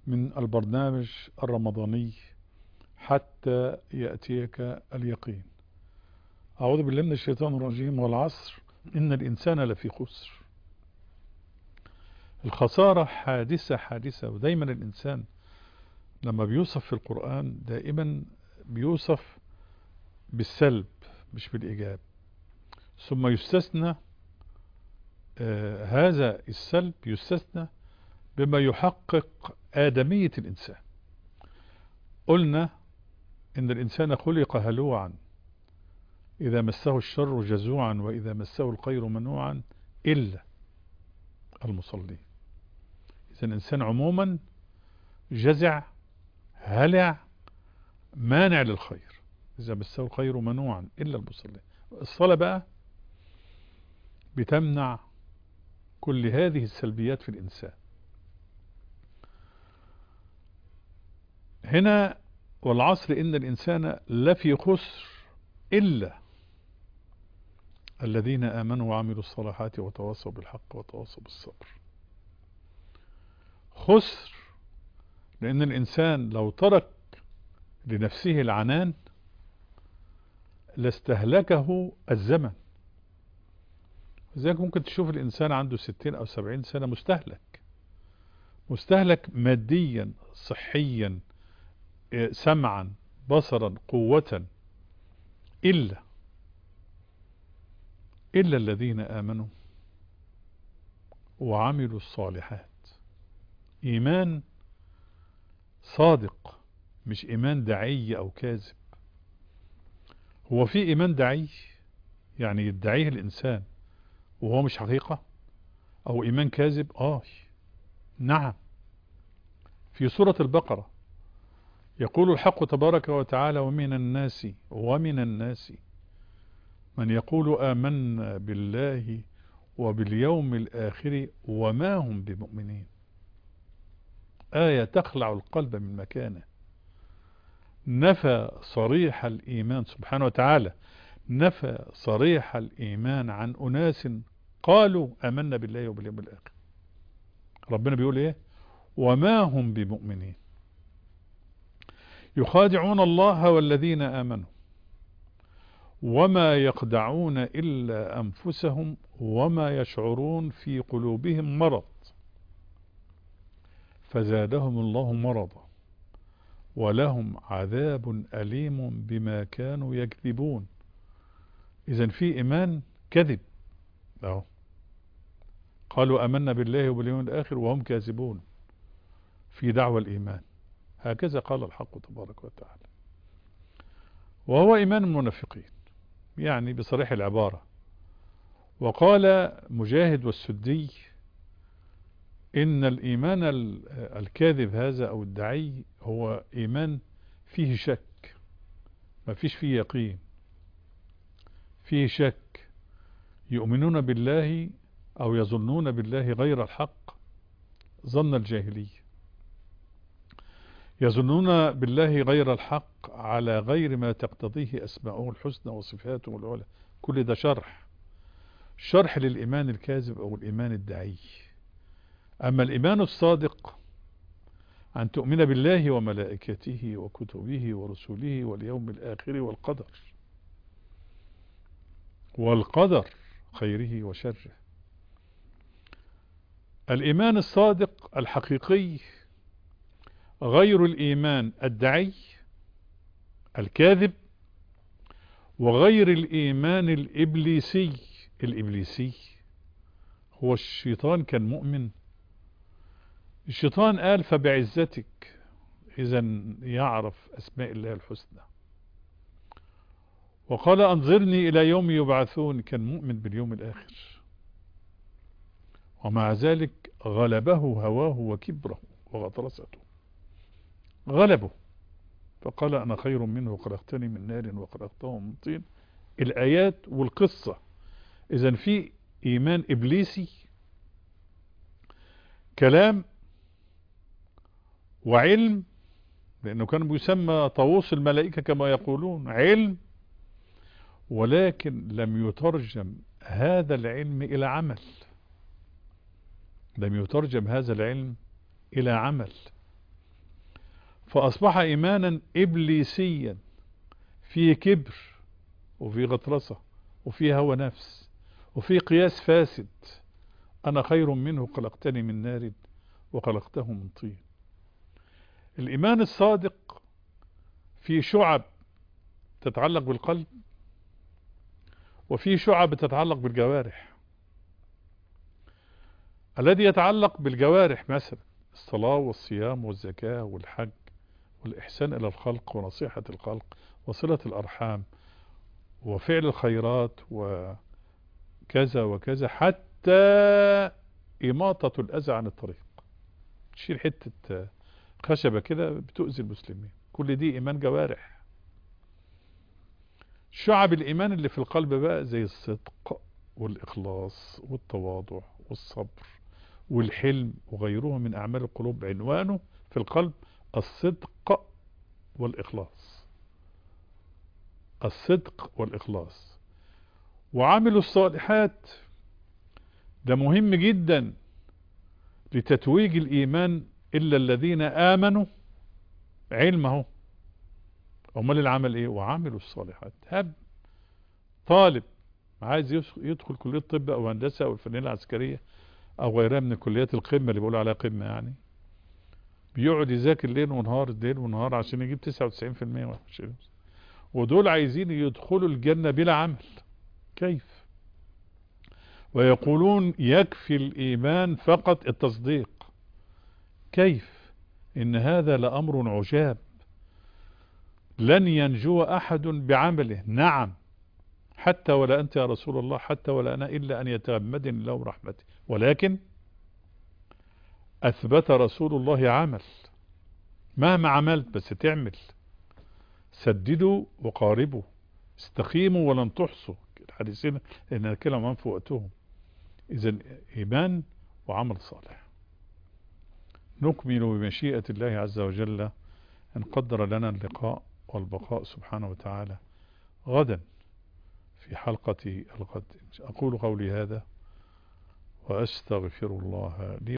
من البرنامج الرمضاني حتى يأتيك اليقين. أعوذ بالله من الشيطان الرجيم. والعصر إن الإنسان لفي خسر. الخسارة حادثة، ودايما الإنسان لما بيوصف في القرآن دائما بيوصف بالسلب مش بالإيجاب، ثم يستثنى هذا السلب يستثنى بما يحقق آدمية الإنسان. قلنا إن الإنسان خلق هلوعا إذا مسه الشر جزوعا وإذا مسه الخير منوعا إلا المصلين. إذا الإنسان عموما جزع هلع مانع للخير، إذا مسه الخير منوعا إلا المصلين. الصلاة بقى بتمنع كل هذه السلبيات في الإنسان. هنا والعصر إن الإنسان لفي خسر إلا الذين آمنوا وعملوا الصالحات وتواصوا بالحق وتواصوا بالصبر. خسر لأن الإنسان لو ترك لنفسه العنان لاستهلكه الزمن. لذلك ممكن تشوف الإنسان عنده 60 أو 70 سنة مستهلك ماديا صحيا سمعا بصرا قوة إلا الذين آمنوا وعملوا الصالحات. إيمان صادق مش إيمان دعي أو كاذب. هو في إيمان دعي يعني يدعيه الإنسان وهو مش حقيقة، أو إيمان كاذب نعم. في سورة البقرة يقول الحق تبارك وتعالى ومن الناس من يقول آمنا بالله وباليوم الآخر وما هم بمؤمنين. آية تخلع القلب من مكانه. نفى صريح الإيمان سبحانه وتعالى، نفى صريح الإيمان عن أناس قالوا آمنا بالله وباليوم الآخر. ربنا بيقول إيه؟ وما هم بمؤمنين يخادعون الله والذين آمنوا وما يخدعون إلا أنفسهم وما يشعرون في قلوبهم مرض فزادهم الله مرضا ولهم عذاب أليم بما كانوا يكذبون. إذن في إيمان كذب قالوا آمنا بالله وباليوم الآخر وهم كاذبون في دعوى الإيمان. هكذا قال الحق تبارك وتعالى. وهو إيمان المنافقين يعني بصريح العبارة. وقال مجاهد والسدي إن الإيمان الكاذب هذا أو الدعي هو إيمان فيه شك، ما فيش فيه يقين، فيه شك. يؤمنون بالله أو يظنون بالله غير الحق ظن الجاهلية، يظنون بالله غير الحق على غير ما تقتضيه أسماؤه الحسنى وصفاته العلى. كل ده شرح للإيمان الكاذب أو الإيمان الدعي. أما الإيمان الصادق أن تؤمن بالله وملائكته وكتبه ورسله واليوم الآخر والقدر خيره وشره. الإيمان الصادق الحقيقي غير الإيمان الدعي الكاذب، وغير الإيمان الإبليسي هو الشيطان كان مؤمن. الشيطان قال فبعزتك، إذن يعرف أسماء الله الحسنى. وقال أنظرني إلى يوم يبعثون، كان مؤمن باليوم الآخر. ومع ذلك غلبه هواه وكبره وغطرسته، غلبه فقال أنا خير منه خلقتني من نار وخلقته من طين. الآيات والقصة. إذن في إيمان إبليسي كلام وعلم، لأنه كان بيسمى طاووس الملائكة كما يقولون علم، ولكن لم يترجم هذا العلم إلى عمل، لم يترجم هذا العلم إلى عمل. فأصبح إيمانا إبليسيا فيه كبر وفيه غطرسة وفيه هوى نفس وفيه قياس فاسد. أنا خير منه خلقتني من نار وخلقته من طين. الإيمان الصادق فيه شعب تتعلق بالقلب وفيه شعب تتعلق بالجوارح. الذي يتعلق بالجوارح مثلا الصلاة والصيام والزكاة والحج والإحسان إلى الخلق ونصيحة الخلق وصلة الأرحام وفعل الخيرات وكذا وكذا، حتى إماطة الأذى عن الطريق، تشيل حتة خشبة كده بتؤذي المسلمين، كل دي إيمان جوارح. شعب الإيمان اللي في القلب بقى زي الصدق والإخلاص والتواضع والصبر والحلم وغيره من أعمال القلوب، عنوانه في القلب الصدق والإخلاص. الصدق والإخلاص. وعملوا الصالحات ده مهم جدا لتتويج الإيمان. إلا الذين آمنوا علمه، أمال العمل إيه؟ وعملوا الصالحات. هب طالب عايز يدخل كلية طب أو هندسة أو الفنية العسكرية أو غيرها من الكليات القمة اللي بيقولوا عليها قمة، يعني بيقعد يذاكر ليل ونهار ليل ونهار عشان يجيب 99%، ودول عايزين يدخلوا الجنة بلا عمل. كيف؟ ويقولون يكفي الإيمان فقط التصديق. كيف؟ إن هذا لأمر عجاب. لن ينجو أحد بعمله، نعم، حتى ولا أنت يا رسول الله، حتى ولا أنا، إلا أن يتغمدني الله برحمته. ولكن أثبت رسول الله عمل، مهما عملت بس تعمل. سددوا وقاربوا، استقيموا ولن تحصوا، الحديثين لأن الكلام في وقتهم. إذن إيمان وعمل صالح. نكمل بمشيئة الله عز وجل أن قدر لنا اللقاء والبقاء سبحانه وتعالى غدا في حلقة الغد. أقول قولي هذا وأستغفر الله لي